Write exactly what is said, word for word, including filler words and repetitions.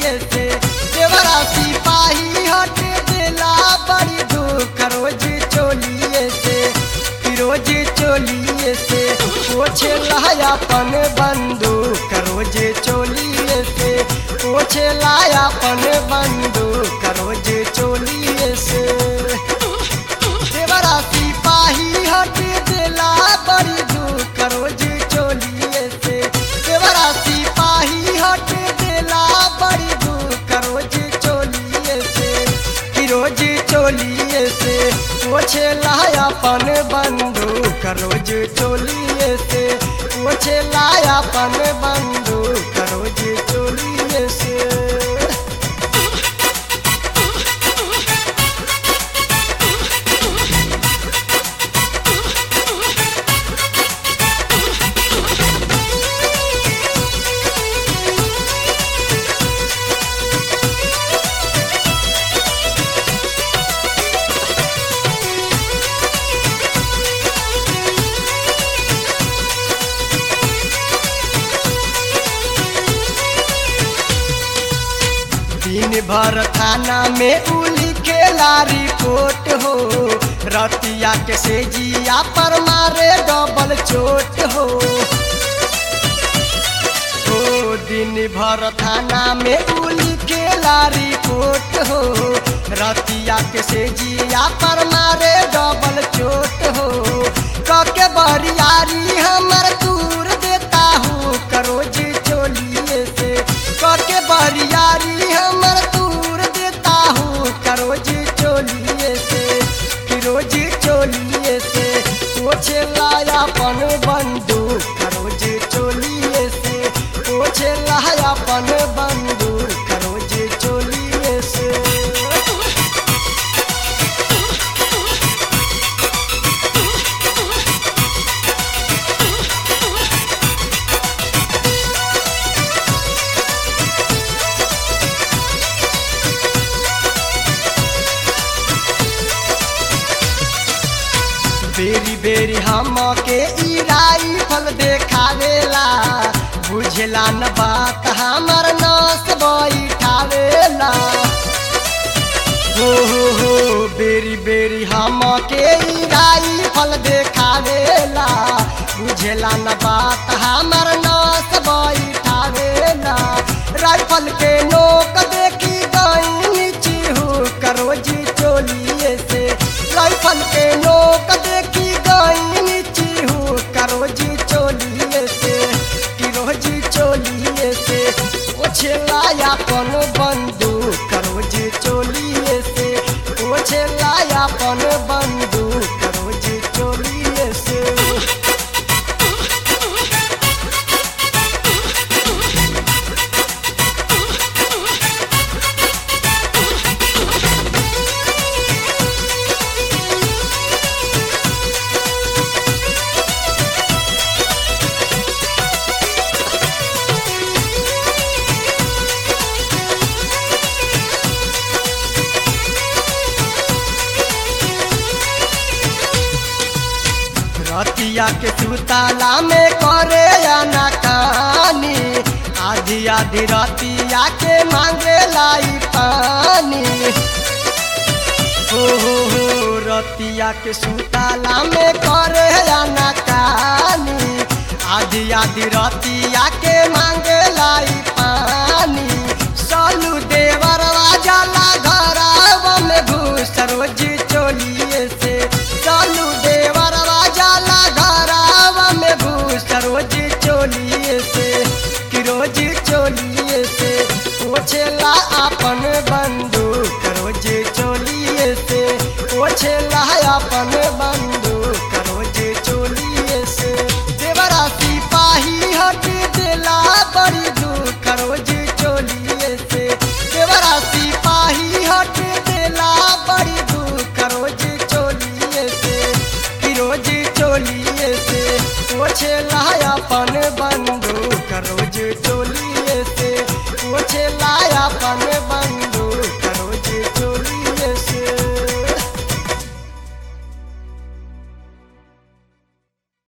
चोलिए से। देवरा सिपाही हट देला बड़ी दुख रोज चोलिए से, रोज चोलिए से पोछे लायापन बंदूक रोज चोलिए से, पोछे लायापन बंदूक रोज चोलिए से। देवरा सिपाही हट देला बड़ी दुख रोज चोलिए से, देवरा सिपाही हट देला बड़ी दुख रोज चोलिए से, रोज चोलिए से पोछे लायापन बंदूक रोज चोलिए से, पोछे लायापन बंदूक रोज चोलिए से। दिन भर थाना में उली खेला रिपोर्ट हो, रतिया के सेजिया पर मारे डबल चोट हो। ओ दिन भर थाना में उली खेला रिपोर्ट हो, रतिया के सेजिया पर मारे डबल चोट हो। कके बरियारी हमर दूर देता हूँ करोज चोलिए से, कके बरियारी हमर दूर देता हूँ करोज चोलिए से, रोज चोलिए से पोछे लायापन बंदूक करोज चोलिए से, पोछे लायापन बंदूक करोज चोलिए से। बेरी बेरी हम के ई राइफल देखावेला, बुझला न बात हमर नस बैठावेला। हो हो हो बेरी बेरी हम के ई राइफल देखावेला, बुझला न बात हमर नस बैठावेला। राइफल के नोक देखी गई चिहू करोज चोलिए से, राइफल के नोक देखी गई चिहू करोज चोलिए से, रोज चोलिए से पोछे लायापन बंदूक करोज चोलिए से, पोछे लायापन बंदूक करोज चोलिए से। रतिया के सुताला में करे अनाकानी, आधी आधी रतिया के मांगे लाई पानी। हो हो हो रतिया के सुताला में करे अनाकानी, आधी आधी रतिया के मांगे लाई पानी। सालू देवरवा जाला घरवा में घुस रोज चोलिए से, सालू देवरवा जाला घरवा में घुस रोज चोलिए से, रोज चोलिए से पोछे